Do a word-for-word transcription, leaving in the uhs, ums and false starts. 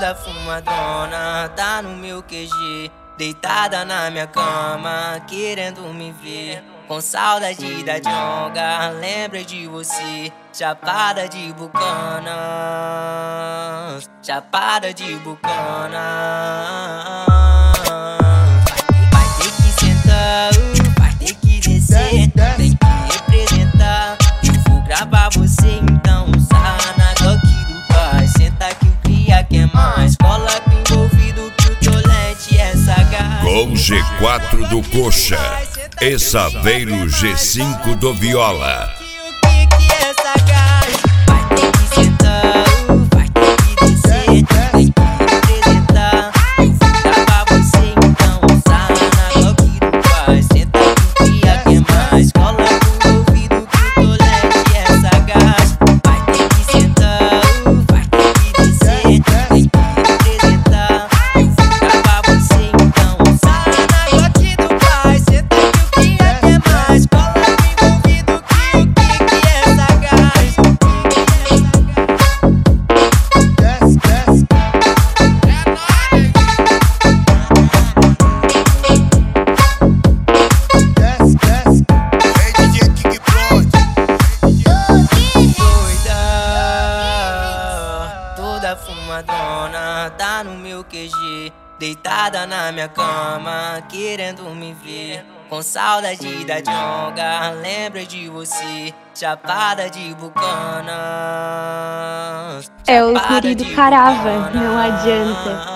Toda fumadona, tá no meu Q G, deitada na minha cama, querendo me ver. Com saudade da jonga, lembra de você. Chapada de bucanas, chapada de bucanas. Vai ter que sentar, vai ter que descer, tem que representar. Eu vou gravar você, então sarra na Glock do pai. Senta que o cria quer mais, cola com envolvido que o tolete é sagaz. Com G quatro do Coxa e Saveiro G cinco do Viola. Vai ter que sentar, vai ter que descer, tem que representar. Eu vou gravar você, então sarra na Glock do pai. Senta que o cria quer mais, cola com ouvido que o tolete é sagaz. Vai ter que sentar, vai ter que descer, tem que representar. Eu vou gravar você, então sarra na Glock do pai. Senta que o cria quer mais, cola com envolvido que o que é sagaz. Toda fumadona, tá no meu Q G, deitada na minha cama, querendo me ver. Com saudade da jonga, lembra de você. Chapada de bucanas. É o guri do Carava, não adianta.